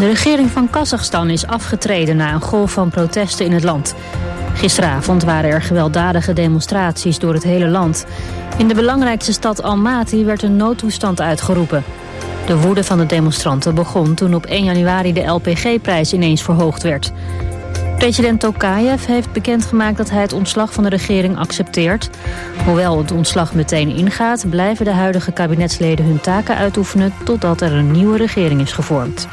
De regering van Kazachstan is afgetreden na een golf van protesten in het land. Gisteravond waren er gewelddadige demonstraties door het hele land. In de belangrijkste stad Almaty werd een noodtoestand uitgeroepen. De woede van de demonstranten begon toen op 1 januari de LPG-prijs ineens verhoogd werd. President Tokayev heeft bekendgemaakt dat hij het ontslag van de regering accepteert. Hoewel het ontslag meteen ingaat, blijven de huidige kabinetsleden hun taken uitoefenen totdat er een nieuwe regering is gevormd.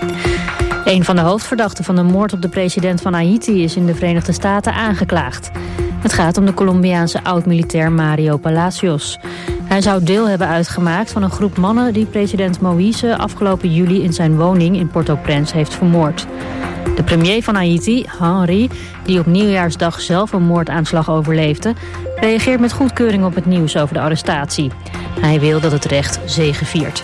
Een van de hoofdverdachten van de moord op de president van Haiti is in de Verenigde Staten aangeklaagd. Het gaat om de Colombiaanse oud-militair Mario Palacios. Hij zou deel hebben uitgemaakt van een groep mannen die president Moïse afgelopen juli in zijn woning in Port-au-Prince heeft vermoord. De premier van Haiti, Henry, die op Nieuwjaarsdag zelf een moordaanslag overleefde, reageert met goedkeuring op het nieuws over de arrestatie. Hij wil dat het recht zegeviert.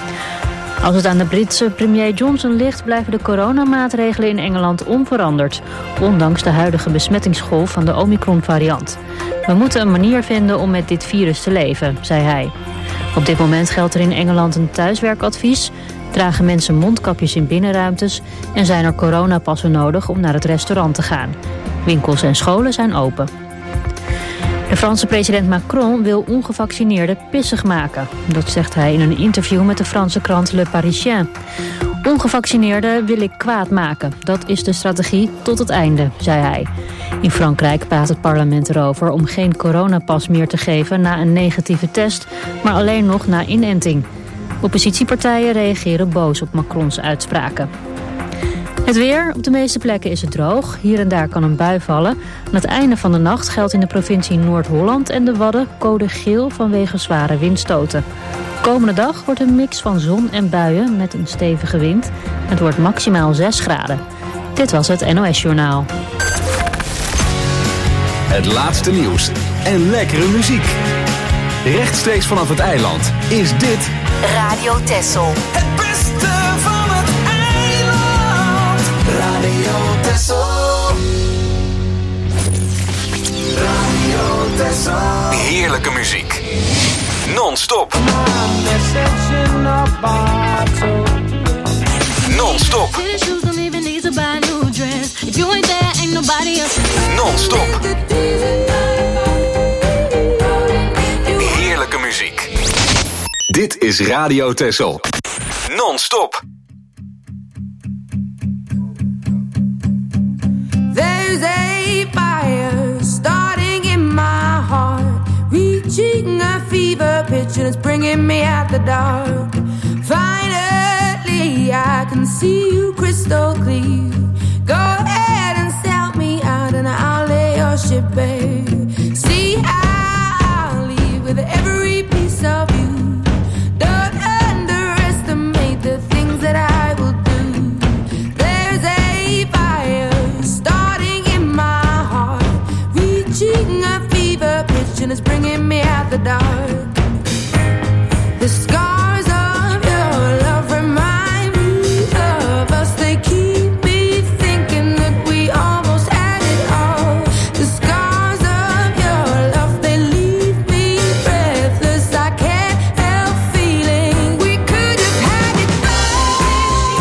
Als het aan de Britse premier Johnson ligt, blijven de coronamaatregelen in Engeland onveranderd, ondanks de huidige besmettingsgolf van de Omicron-variant. We moeten een manier vinden om met dit virus te leven, zei hij. Op dit moment geldt er in Engeland een thuiswerkadvies, dragen mensen mondkapjes in binnenruimtes en zijn er coronapassen nodig om naar het restaurant te gaan. Winkels en scholen zijn open. De Franse president Macron wil ongevaccineerden pissig maken. Dat zegt hij in een interview met de Franse krant Le Parisien. Ongevaccineerden wil ik kwaad maken. Dat is de strategie tot het einde, zei hij. In Frankrijk praat het parlement erover om geen coronapas meer te geven na een negatieve test, maar alleen nog na inenting. Oppositiepartijen reageren boos op Macrons uitspraken. Het weer. Op de meeste plekken is het droog. Hier en daar kan een bui vallen. Aan het einde van de nacht geldt in de provincie Noord-Holland en de Wadden code geel vanwege zware windstoten. Komende dag wordt een mix van zon en buien met een stevige wind. Het wordt maximaal 6 graden. Dit was het NOS Journaal. Het laatste nieuws en lekkere muziek. Rechtstreeks vanaf het eiland is dit Radio Texel. Het beste van het eiland. Radio Texel. Radio Texel. heerlijke muziek. Non-stop. Non-stop. Non-stop. Heerlijke muziek. Dit is Radio Texel. Non-stop. There's a fire starting in my heart, reaching a fever pitch and it's bringing me out the dark. Finally I can see you crystal clear. Go ahead and sell me out and I'll lay your ship bare. See, I'll leave with every piece of you. Don't underestimate the things that I will do. There's a fire starting in my heart, reaching a fever pitch and it's bringing me out the dark. The scars of your love remind me of us. They keep me thinking that we almost had it all. The scars of your love, they leave me breathless. I can't help feeling we could have had it all.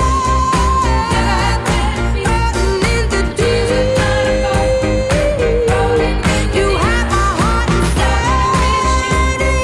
Rotten into deep. You have my heart and soul.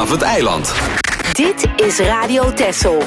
vanaf het eiland. Dit is Radio Texel.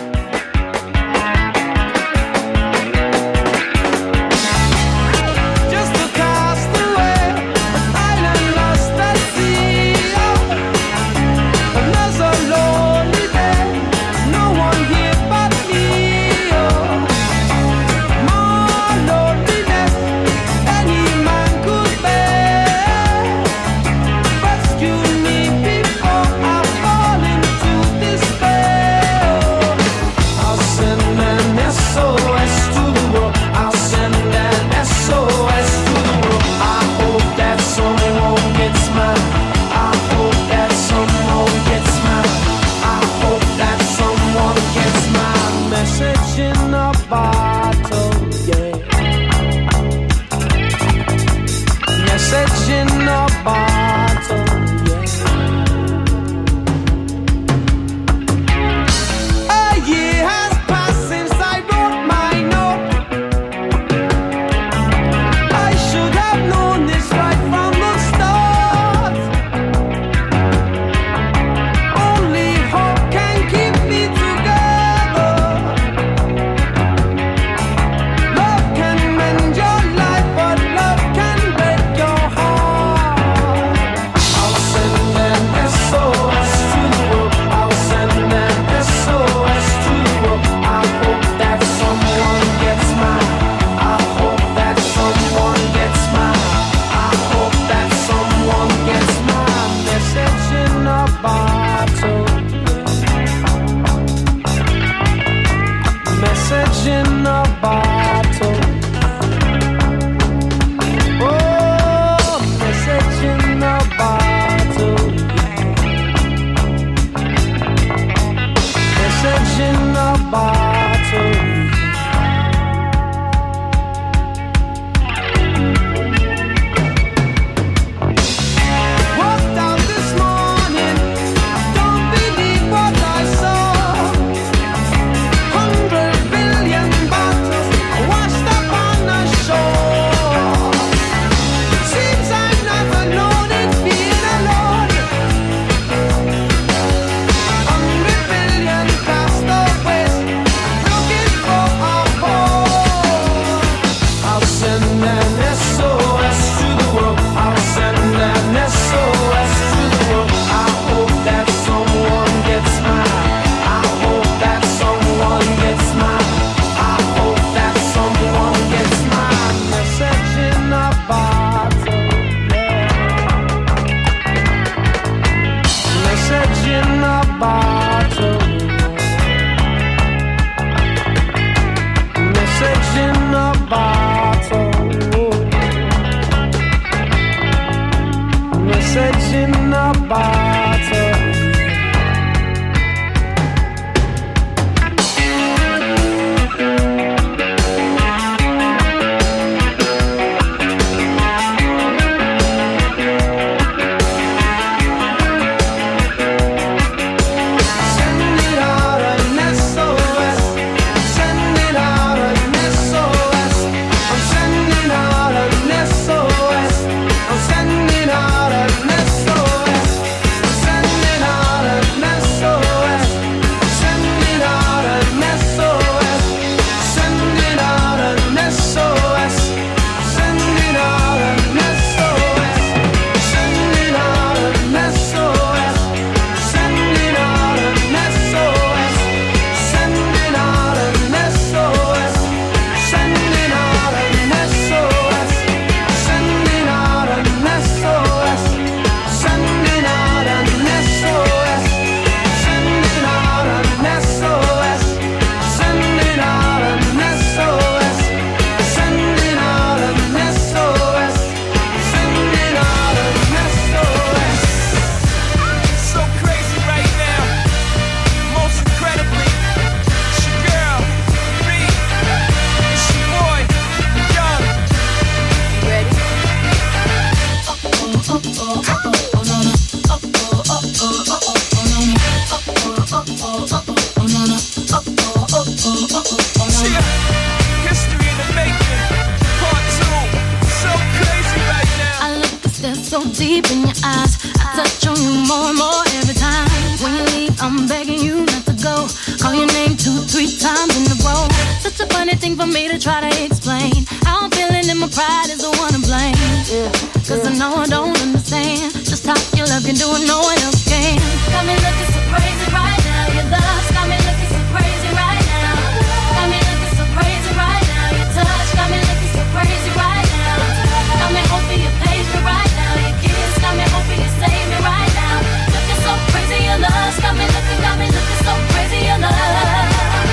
try to explain how I'm feeling and my pride is the one to blame. Cause I know I don't understand just how your love can do what no one else can. Got me looking so crazy right now. Your love's got me looking so crazy right now. Got me looking so crazy right now. Your touch got me looking so crazy right now. Got me hoping you page me right now. Your kiss got me hoping you save me right now. Looking so crazy, your love's got me looking so crazy, your love.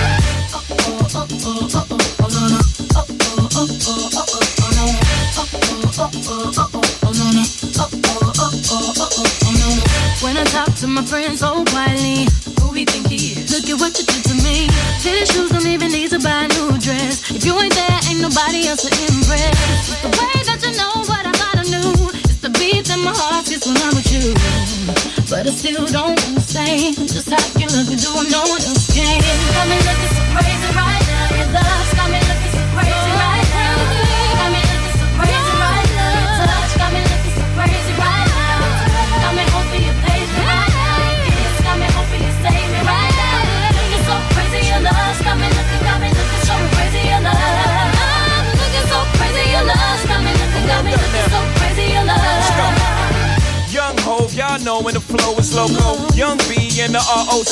When I talk to my friends so quietly, who we think he is? Look at what you did to me. Fitted shoes don't even need to buy a new dress. If you ain't there, ain't nobody else to impress. It's the way that you know what I thought I knew. It's the beat that my heart gets when I'm with you. But I still don't understand just how you look and do what no one else can. Got me looking so crazy right now. Your love's got me looking so crazy right now. Got me looking so crazy right now. Your touch got me looking so crazy right now. Got me hoping you page me right now. Your kiss got me hoping you save me right now. Looking so crazy, your love's got me looking so crazy, your love. Looking so crazy, your love's got me looking so crazy, your love. Young Hov, y'all know when the flow is loco. Young B and the ROC.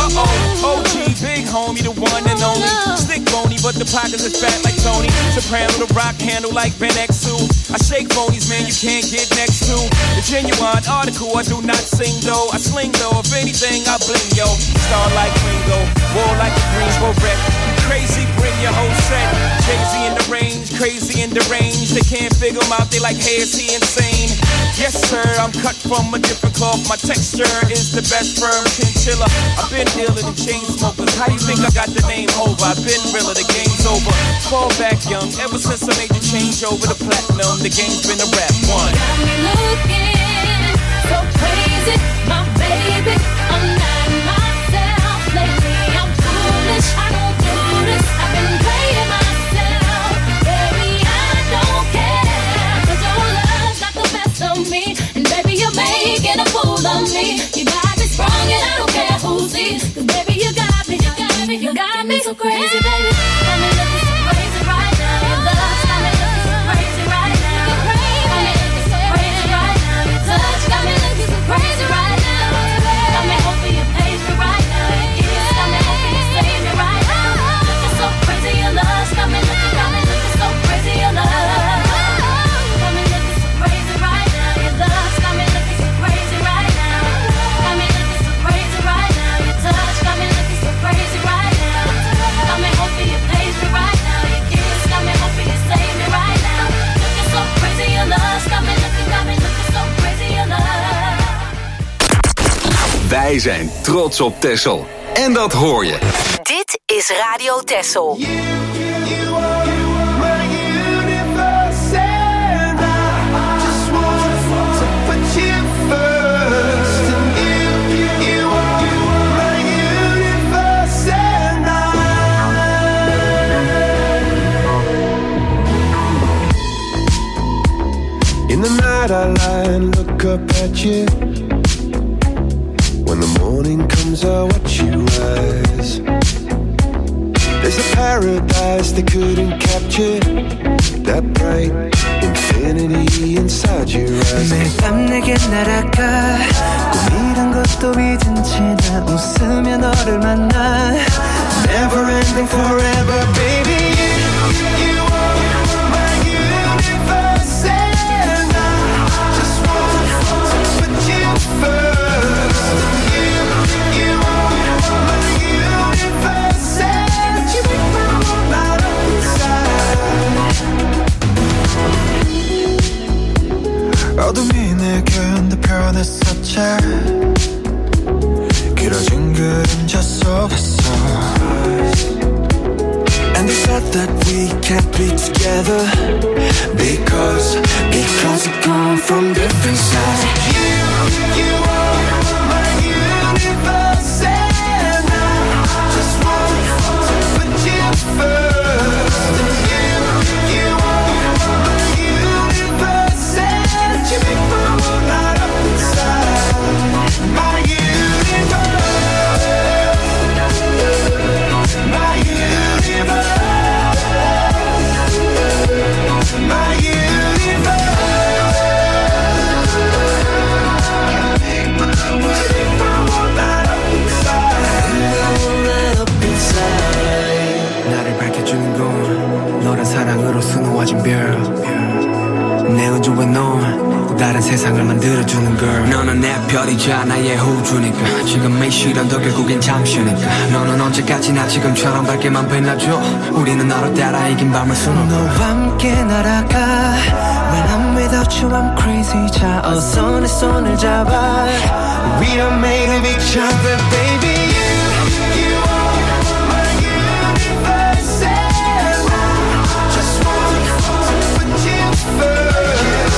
OG, big homie, the one and only. Stick bony, but the pockets is fat like Tony. Soprano, the rock handle like Ben X2. I shake phonies, man, you can't get next to. The genuine article, I do not sing though. I sling though, if anything, I bling yo. Star like Ringo, war like the Greensboro wreck. Crazy, bring your whole set. Jay-Z in the range, crazy in the range. They can't figure him out, they like, hey, is he insane? Yes, sir, I'm cut from a different cloth. My texture is the best firm chinchilla. I've been dealer than chain smokers. How you think I got the name over? I've been realer, the game's over. Fall back young, ever since I made the change over to platinum. The game's been a rap one. Got me looking so crazy, my baby. I'm not myself lately. I'm foolish, I don't do this. I've been playing myself, baby. I don't care, 'cause your love's got the best of me, and baby you're making a fool of me. You got me sprung, and I don't care who sees, 'cause baby you got me so crazy, baby. Got me looking so crazy right now. Your love's got me looking so crazy right now. Got me looking so crazy right now. Your touch got me looking so crazy right now. Got me hoping you page me right now. Your kiss got me hoping you save me right now. Looking so crazy, your love's got me looking so crazy, your love. Got me looking so crazy right now. Your love's got me looking so crazy right now. Got me looking so crazy right now. Your touch got me looking so crazy right now. Got me hoping you page me right now. Your kiss got me hoping you save me right now. Looking so crazy, your love's got me looking so crazy, your love. Wij zijn trots op Texel. En dat hoor je. Dit is Radio Texel. In the night I lie and look up at you. When the morning comes I watch you rise. There's a paradise they couldn't capture. That bright infinity inside your eyes. 매일 밤 내게 날아가 꿈이란 것도 잊은 채 나 웃으며 너를 만나. Never ending forever baby. You are my universe and I just want to put you first. You are my universe and you make my world light up inside. 어둠이 내게 온다 변했었지. 길어진 그림자 속에서. And they said that we can't be together because we come from different sides. You are my universe and I just want to put you first. You are my universe and you make my world light up inside. My universe. My universe. 떨리자 나의 호주니까 지금 이 시련도 결국엔 잠시니까 너는 언제까지나 지금처럼 밝게만 빛나줘 우리는 너로 따라 이긴 밤을 수놓고 너와 함께 날아가 When I'm without you I'm crazy 자 어서 내 손을 잡아 We are made of each other baby You are my universe And I just want to put you first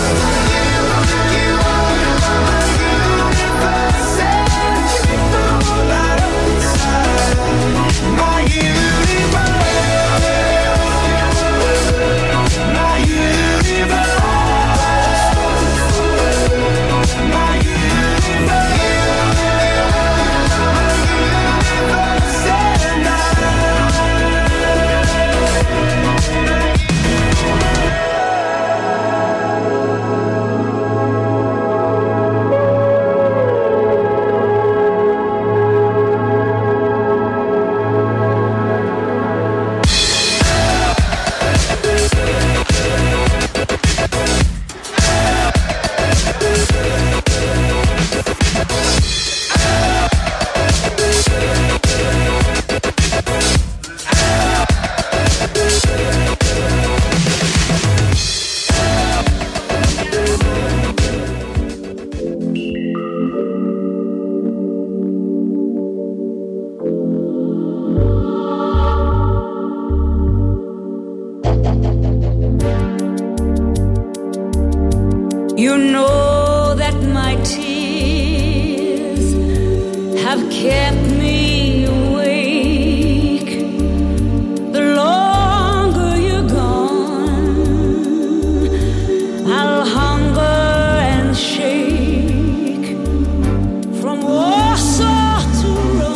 You know that my tears have kept me awake. The longer you're gone, I'll hunger and shake. From Warsaw to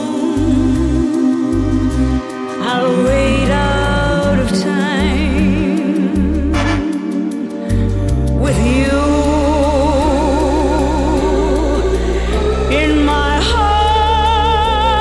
Rome, I'll wait out of time with you. In my heart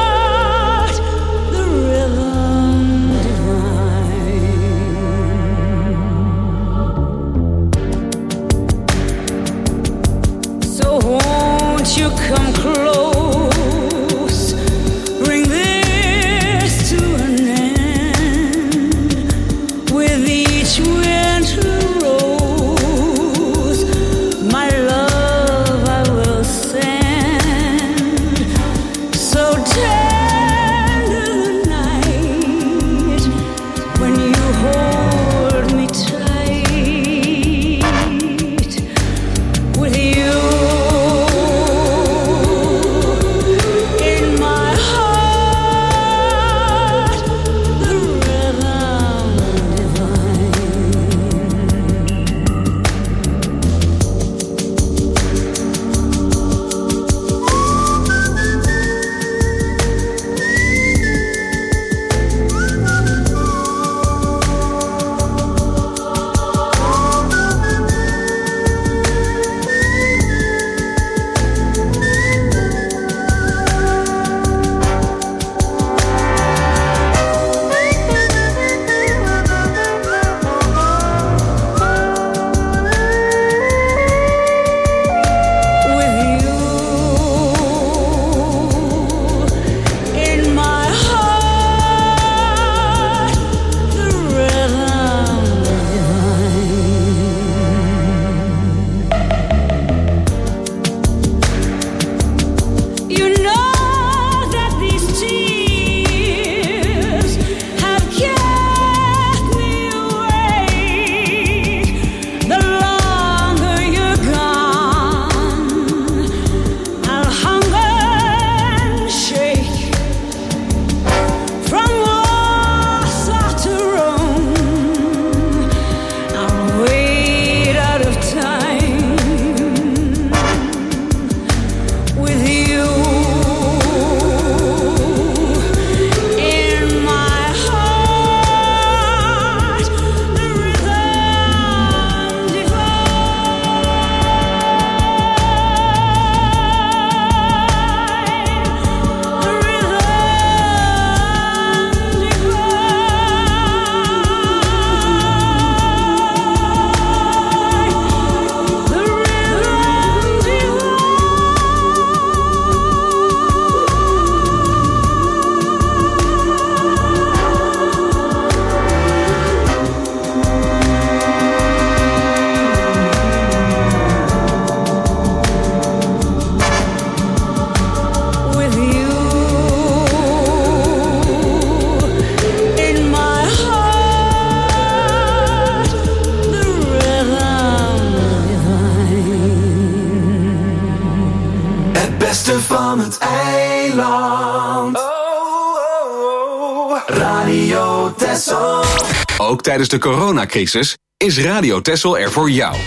Radio Texel. Ook tijdens de coronacrisis is Radio Texel er voor jou.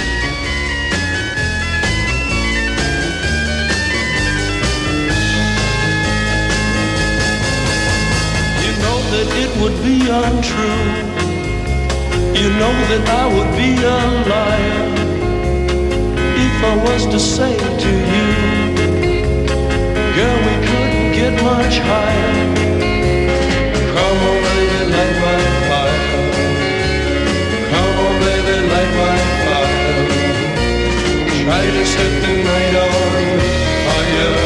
You know that it would be untrue. You know that I would be a liar if I was to say to you, girl, we couldn't get much higher. Come on, baby, light my fire. Come on, baby, light my fire. Try to set the night on fire.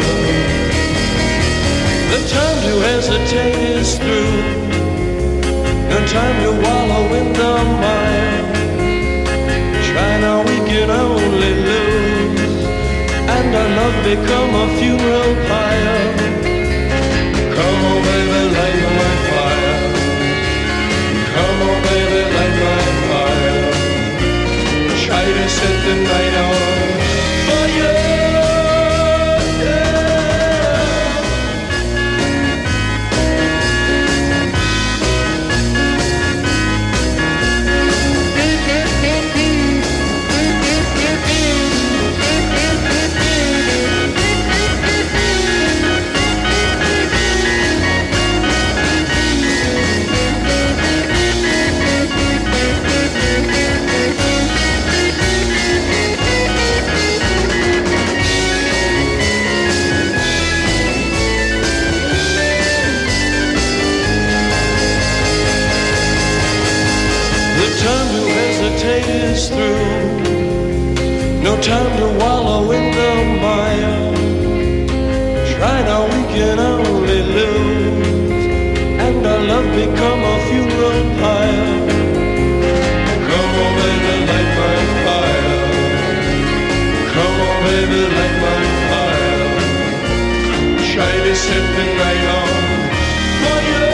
The time to hesitate is through. No time to wallow in the mire. Try now, we can only lose, and our love become a funeral pyre. Come on, baby, light my fire. Come on, baby, light my fire. Try to set the night on fire. Is through. No time to wallow in the mire. Try now, we can only lose, and our love become a funeral pyre. Come on, baby, light my fire. Come on, baby, light my fire. Try to set the night on fire.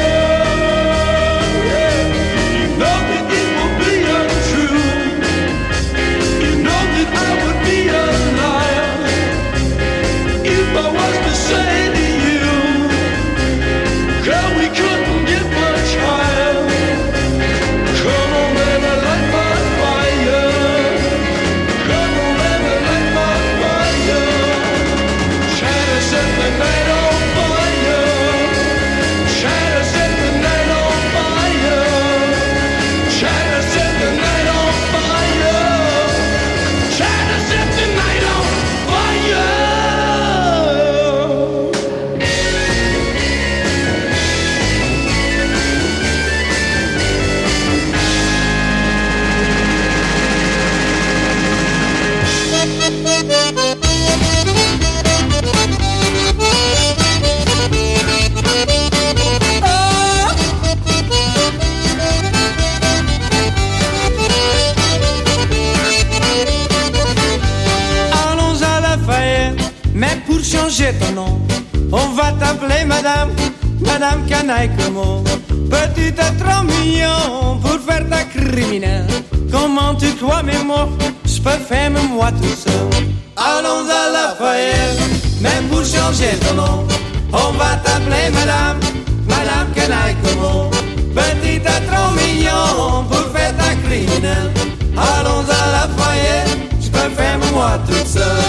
Changer ton nom, on va t'appeler madame, madame Canaille comment. Petit t'es trop mignon pour faire ta criminelle. Comment tu crois mais moi, je peux faire même moi tout seul. Allons à Lafayette, même pour changer ton nom, on va t'appeler madame, madame Canaille comment. Petit t'es trop mignon pour faire ta criminelle. Allons à Lafayette, je peux faire même moi tout seul.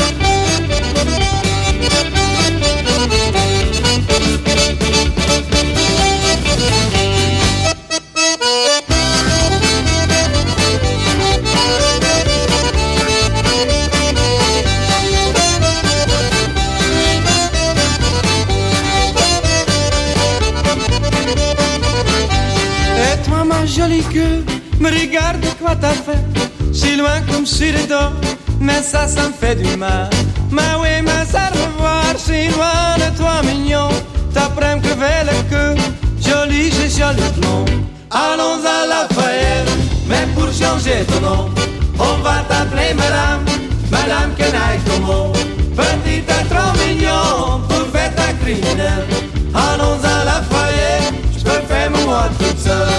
Jolie queue, me regarde quoi t'as fait. Si loin comme sur les dos, mais ça me fait du mal. Mais oui, mais ça revoir, si loin de toi mignon. T'apprends me crever le cœur, joli, j'ai joli blond. Allons à Lafayette, mais pour changer ton nom, on va t'appeler madame, madame Canaille comment. Petit t'es trop mignon pour faire ta criminelle. Allons à Lafayette, je peux faire moi toute seule.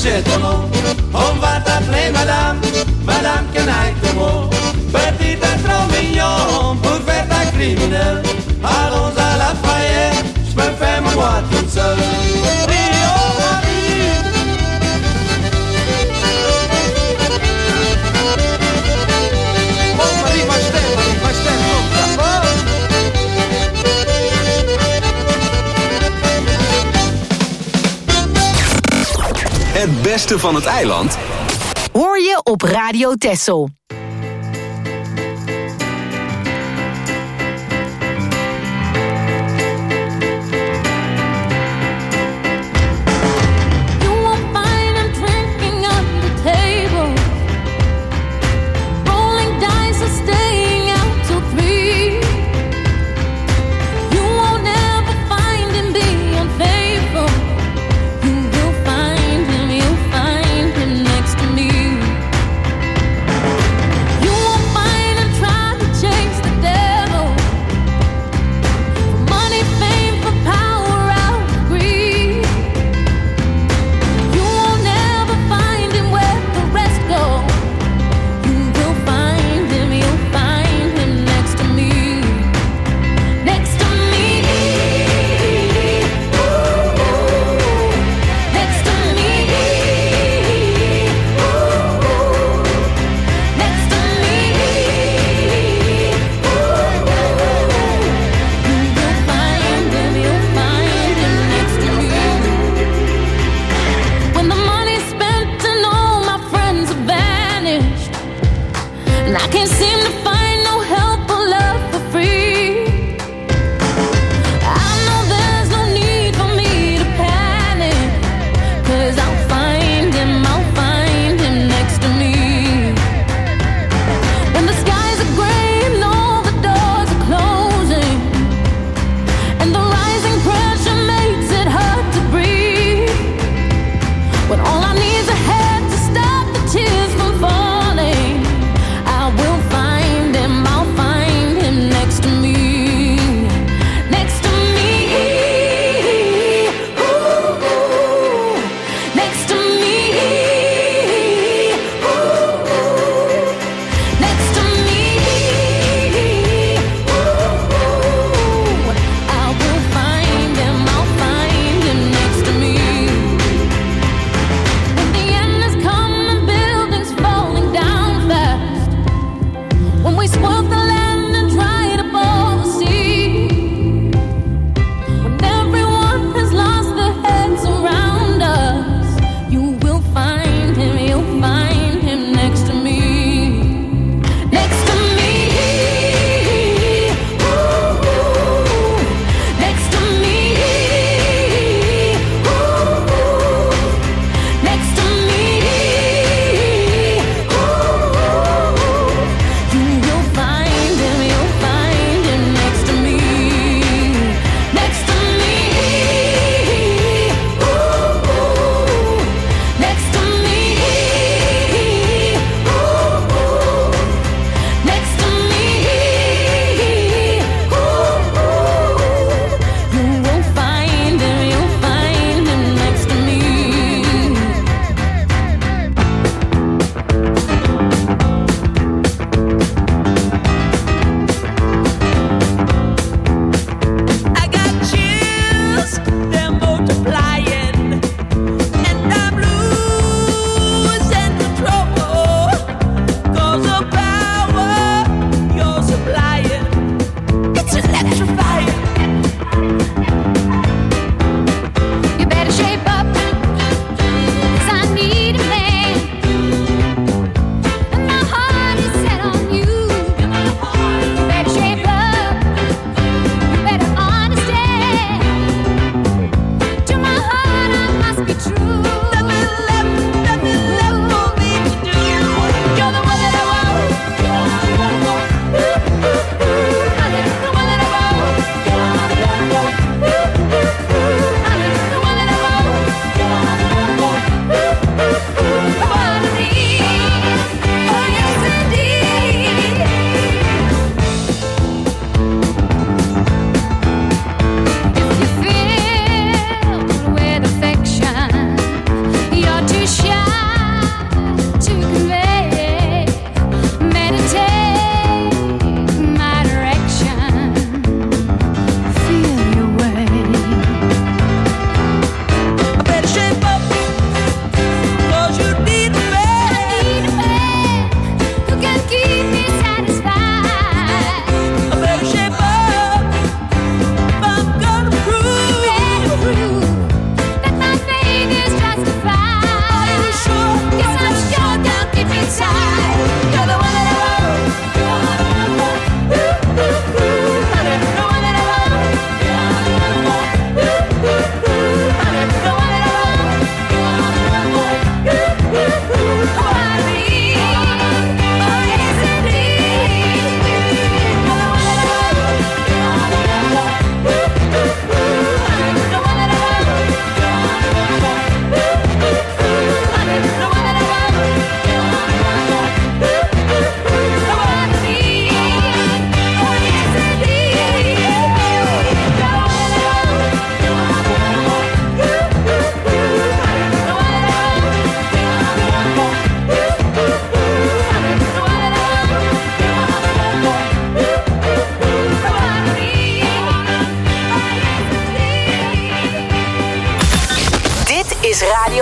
achète mon. On va t'appeler madame, madame canaille de mon. Petit et trop mignon pour faire ta criminelle. Allons à la Fayette, je me fais moi toute seule. Rio, Marie. Oh Marie, ma stem, Het beste van het eiland hoor je op Radio Texel.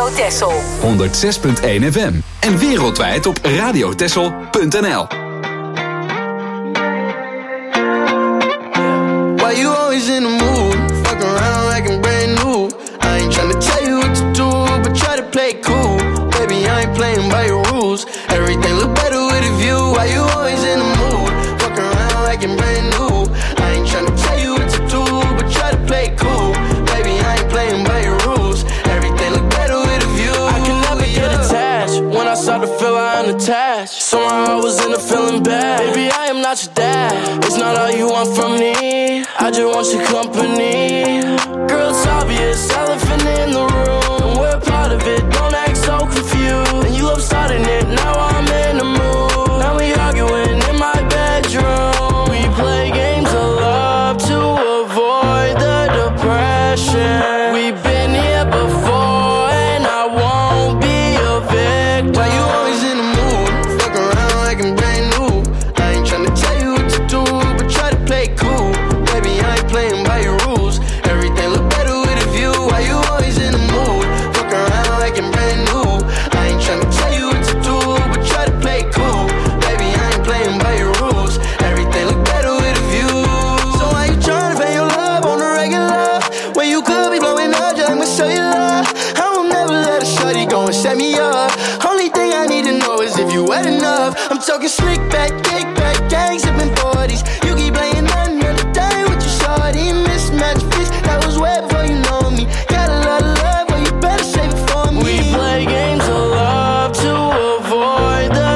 Radio Texel. 106.1 FM. En wereldwijd op radiotexel.nl. Why you always in the mood? Fuck around like I'm brand new. I ain't tryna tell you what to do, but try to play it cool. Baby, I ain't playing by your rules. Everything look better with a view. Why you always in the mood? Fuck around like I'm brand new. I ain't tryna tell you what to do, but try to play it cool. Baby, I ain't playing by your rules. Everything look better with a view. I can never get attached. When I start to feel I unattached, somehow I was in a feeling bad. Baby, I am not your dad. It's not all you want from me. I just want your company. Girl, it's obvious, elephant in the room, and we're part of it. Don't act so confused. And you love starting it. Now I'm in the mood. Now we arguing in my bedroom. We play games of love to avoid the depression. We've been here before, and I won't be a victim. Why you always in the mood? Fuck around like I'm brand new. I ain't tryna tell you what to do, but try to play it cool. Baby, I ain't playing by your rules. Everything look better with a view. Why you always in the mood? Fuck around like I'm brand new. I ain't tryna tell you what to do, but try to play it cool. Baby, I ain't playing by your rules. Everything look better with a view. So why you tryna pay your love on the regular, when you could be blowing up just like my cellular? I will never let a shorty go and set me up. Only thing I need to know is if you wet enough. I'm talking slick back, kick back, gang sipping 40s. You keep playing another day with your shorty. Mismatch fish, that was way before you know me. Got a lot of love, but you better save it for me. We play games of love to avoid the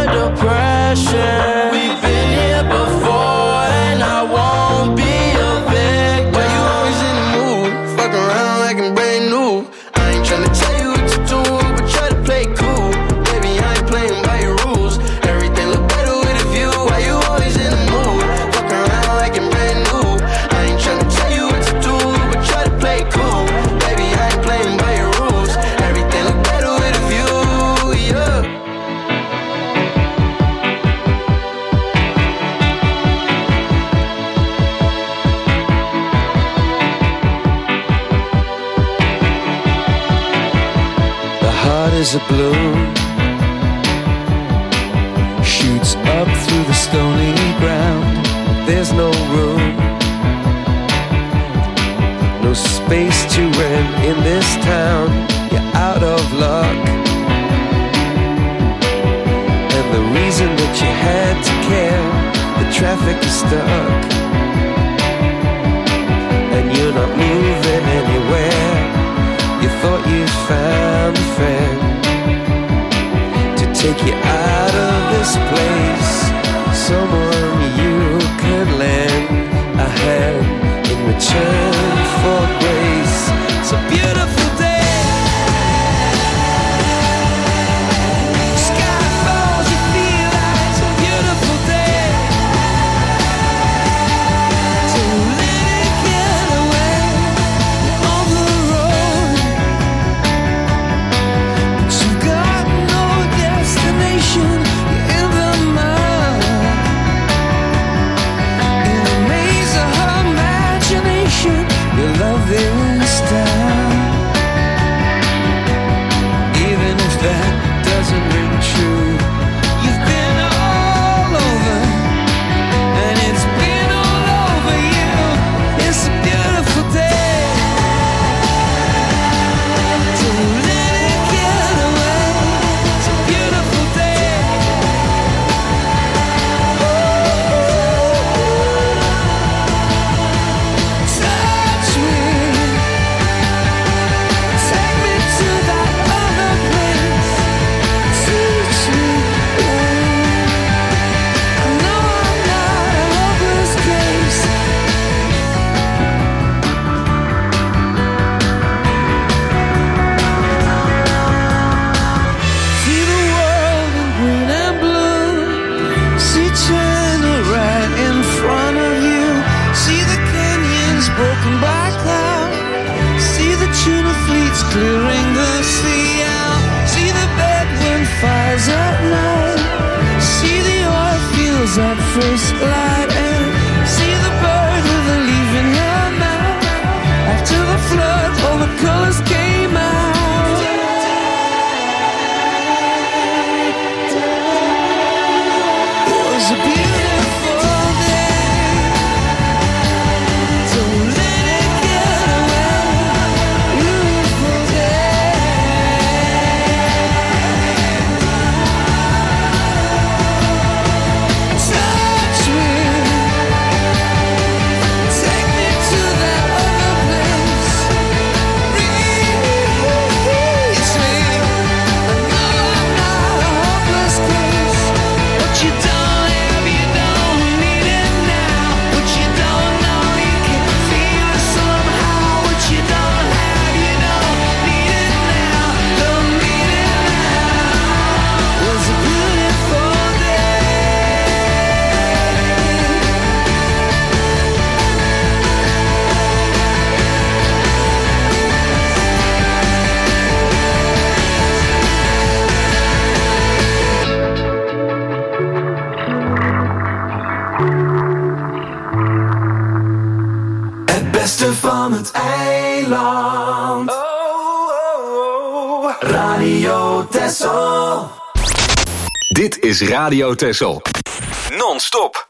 depression. We've been here before, and I won't be a victim. Why you always in the mood? Fuck around like I'm brand new. I ain't tryna tell you what to do, but try to play it cool. Baby, I ain't playing by your rules. Everything look better with a view. Why you always in the mood? Fuck around like I'm brand new. I ain't tryna tell you what to do, but try to play it cool. Baby, I ain't playing by your rules. Everything look better with a view, yeah. The heart is a balloon, shoots up through the stony ground. There's no room, no space to rent in this town. You're out of luck, and the reason that you had to care, the traffic is stuck, and you're not moving anywhere. You thought you found a friend to take you out of this place, someone you could lend a hand in return for grace. It's a beautiful day. Sky falls, you feel like it's a beautiful day. So let it get away on the road. But you've got no destination. You're in the mud, in a maze of her imagination. Your love is down. Even if that doesn't ring true, you've been all over, and it's been all over you. It's a beautiful day. So let it get away. It's a beautiful day. Touch me, take me to that other place. Teach me, I know I'm not a hopeless case. See the world in green and blue. See China right in front of you. See the canyons broken by cloud. See the tuna fleets clearing the sea out. See the Bedouin fires at night. See the oil fields at first light. And see the bird with a leaf in her mouth. After the flood, all the colors came out. het eiland. Radio Texel. Dit is Radio Texel. Non-stop.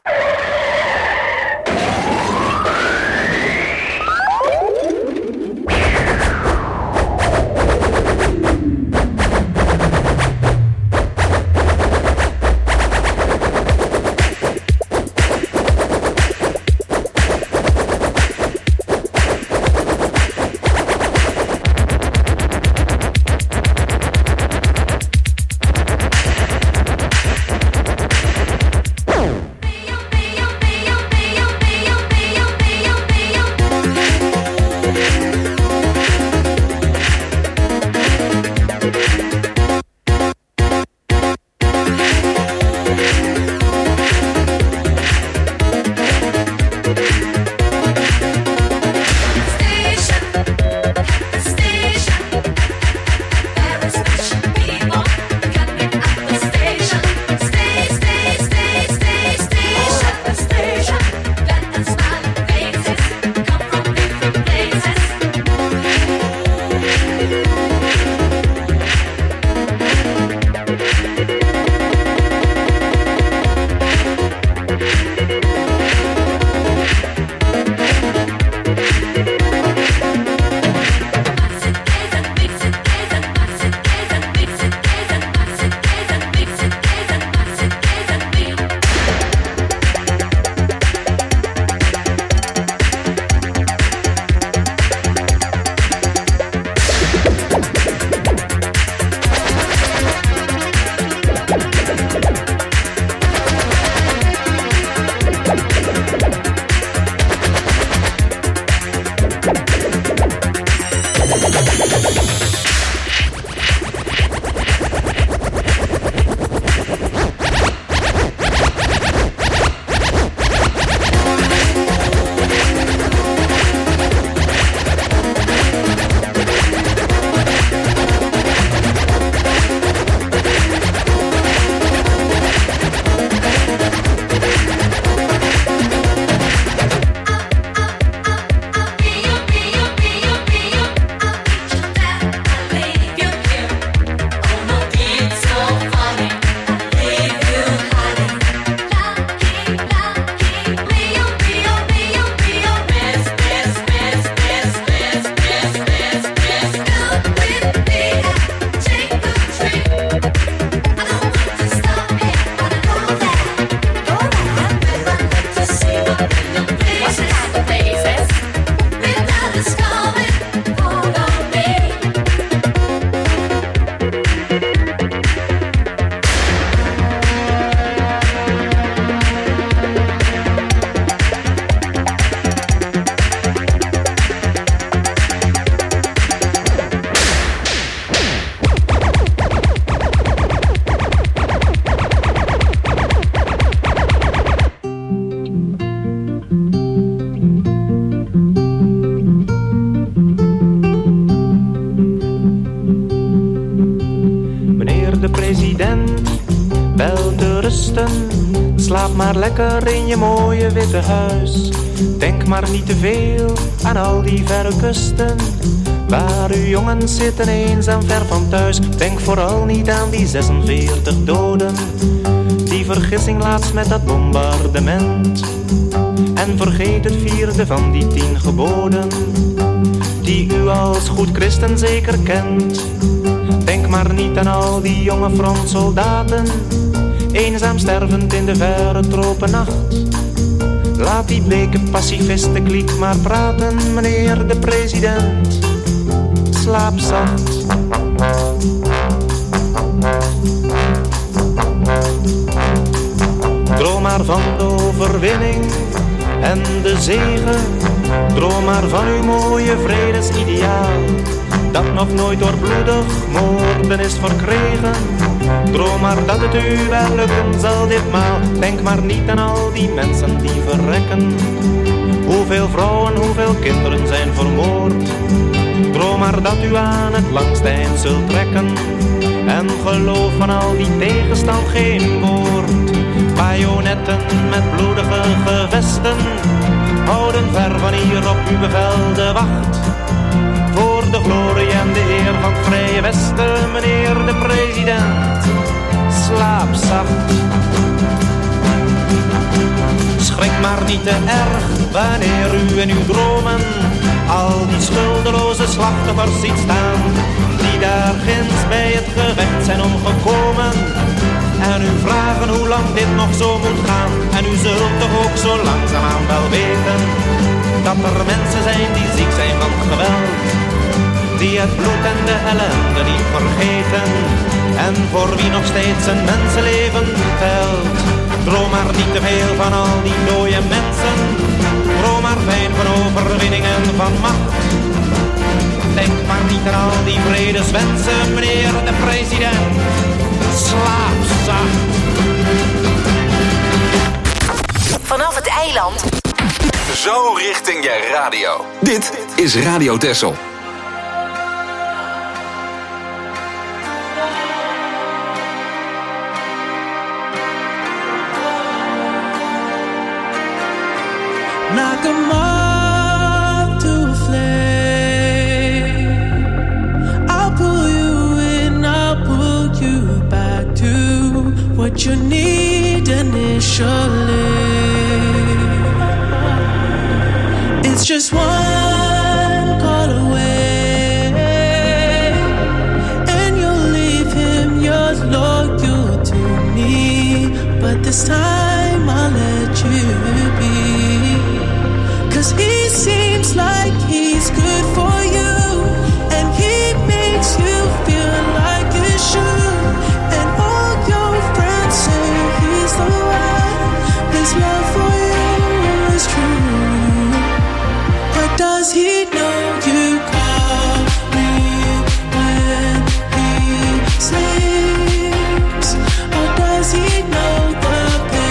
Slaap maar lekker in je mooie witte huis. Denk maar niet te veel aan al die verre kusten, waar uw jongens zitten eenzaam ver van thuis. Denk vooral niet aan die 46 doden, die vergissing laatst met dat bombardement. En vergeet het 4e van die 10 geboden, die u als goed christen zeker kent. Denk maar niet aan al die jonge frontsoldaten, eenzaam stervend in de verre tropennacht. Laat die bleke pacifistenkliek maar praten, meneer de president. Slaap zacht. Droom maar van de overwinning en de zegen. Droom maar van uw mooie vredesideaal, dat nog nooit door bloedig moorden is verkregen. Droom maar dat het u wel lukken zal ditmaal. Denk maar niet aan al die mensen die verrekken. Hoeveel vrouwen, hoeveel kinderen zijn vermoord. Droom maar dat u aan het langste eind zult trekken. En geloof van al die tegenstand geen woord. Bajonetten met bloedige gevesten, houden ver van hier op uw bevel de wacht. Voor de glorie en de eer van het Vrije Westen, meneer de president. Slaap zacht. Schrik maar niet te erg wanneer u in uw dromen al die schuldeloze slachtoffers ziet staan, die daar ginds bij het gerecht zijn omgekomen en u vragen hoe lang dit nog zo moet gaan. En u zult toch ook zo langzaamaan wel weten dat er mensen zijn die ziek zijn van geweld, die het bloed en de ellende niet vergeten en voor wie nog steeds een mensenleven telt. Droom maar niet te veel van al die dode mensen, droom maar fijn van overwinningen van macht. Denk maar niet aan al die vredeswensen, meneer de president. Slaap zacht. Vanaf het eiland. Zo richting je radio. Dit is Radio Texel. Knock 'em off to a flame. I'll pull you in, I'll pull you back to what you need initially. It's just one call away, and you'll leave him, you're loyal to me. But this time I'll let you be. 'Cause he seems like he's good for you, and he makes you feel like you should. And all your friends say he's the one, his love for you is true. But does he know you call me when he sleeps? Or does he know the pain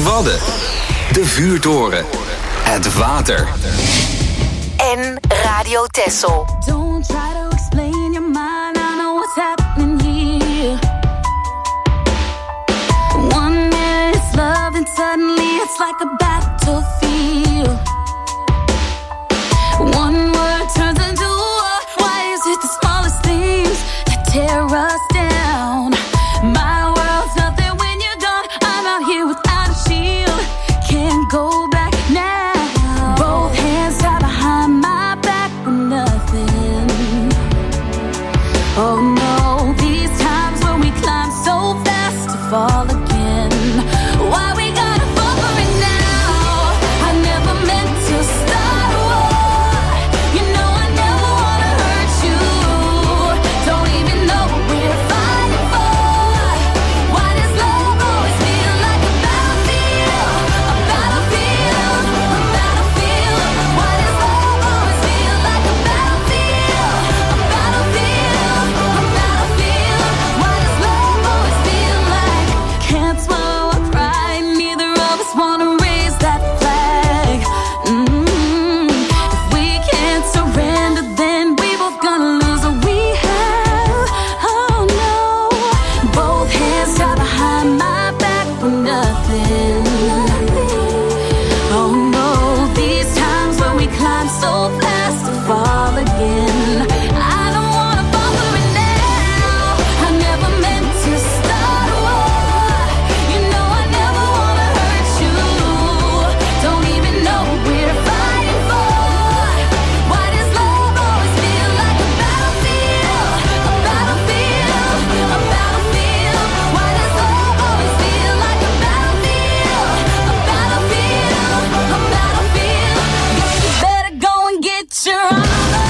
Wadden, de vuurtoren, het water. En Radio Texel. Don't try to explain your mind, I know what's happening here. One minute it's love and suddenly it's like a battlefield. One word turns into war. Why is it the smallest things that tear us down? My world's nothing when you're gone. I'm out here without a shield, can't go back now. Both hands tied behind my back with nothing. Oh no, these times when we climb so fast to fall again. Why we gotta fall for it now? I never meant to start a war. You know I never wanna hurt you. Don't even know what we're fighting for. Why does love always feel like a battlefield? A battlefield, a battlefield. Why does love always feel like a battlefield? A battlefield, a battlefield. Why does love always feel like can't swallow a pride? Neither of us wanna raise that flag. If we can't surrender, then we both gonna lose what we have. Oh no, both hands tied behind my back for nothing. Oh no, these times when we climb so fast to fall again. I don't wanna fall for it now. I never meant to start a war. You know I never wanna hurt you. Don't even know what we're fighting for. Why does love always feel like a battlefield? A battlefield, a battlefield. Why does love always feel like a battlefield? A battlefield, a battlefield. Guess you better go and get your armor.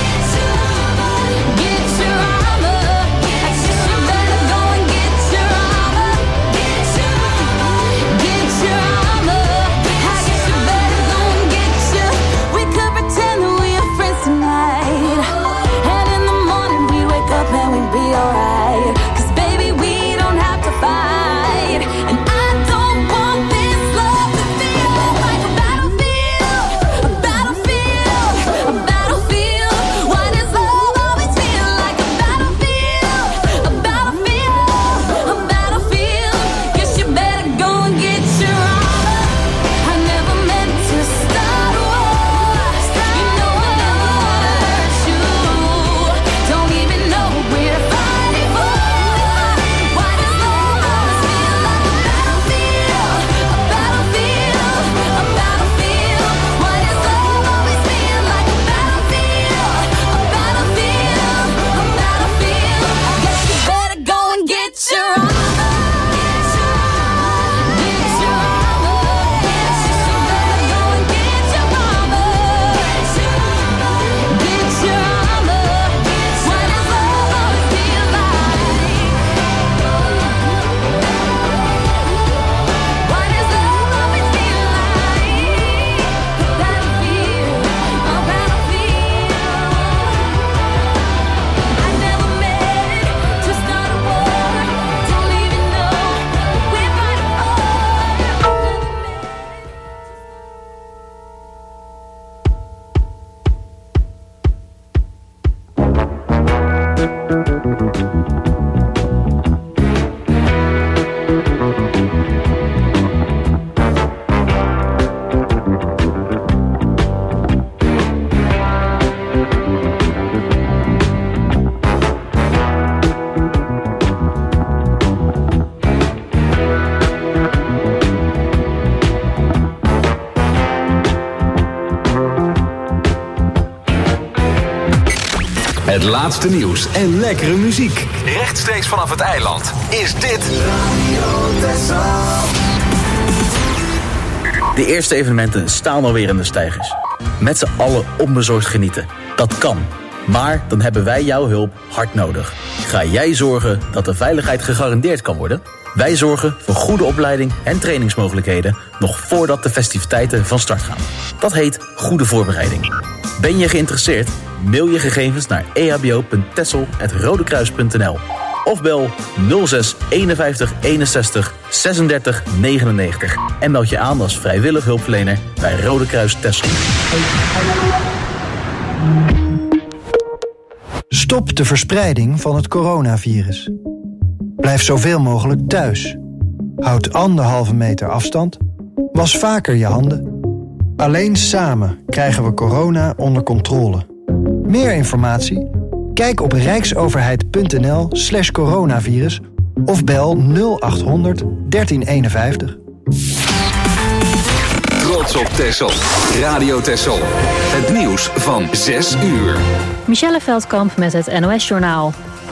Get your armor. I guess you better go and get your armor. Get your armor. I guess you better go and get your. We could pretend that we are friends tonight, and in the morning we wake up and we be alright. 'Cause baby we don't have to fight, and I don't want this love to feel like a battlefield. A battlefield, a battlefield. Why does love always feel like a battlefield? A battlefield, a battlefield. Guess you better go and get your armor. I never meant to start a war. You know I never wanna hurt you. Don't even know what we're fighting for. Why does love always feel like a battlefield? A battlefield, a battlefield. Why does love always feel like a battlefield? A battlefield, a battlefield. Guess you better go and get your armor. Get your armor. Guess you better go and get your armor. Get your armor. Why does love always feel like? Why does love always feel like a battlefield? A battlefield. I never meant to start a war. Don't even know what we're fighting for. Het laatste nieuws en lekkere muziek. Rechtstreeks vanaf het eiland is dit De eerste evenementen staan alweer in de steigers. Met z'n allen onbezorgd genieten. Dat kan. Maar dan hebben wij jouw hulp hard nodig. Ga jij zorgen dat de veiligheid gegarandeerd kan worden? Wij zorgen voor goede opleiding en trainingsmogelijkheden nog voordat de festiviteiten van start gaan. Dat heet goede voorbereiding. Ben je geïnteresseerd? Mail je gegevens naar ehbo.texel@rodekruis.nl. Of bel 06 51 61 36 99 en meld je aan als vrijwillig hulpverlener bij Rode Kruis Texel. Stop de verspreiding van het coronavirus. Blijf zoveel mogelijk thuis. Houd 1,5 meter afstand. Was vaker je handen. Alleen samen krijgen we corona onder controle. Meer informatie? Kijk op rijksoverheid.nl/coronavirus of bel 0800 1351. Trots op Texel. Radio Texel. Het nieuws van 6 uur. Michelle Veldkamp met het NOS-journaal.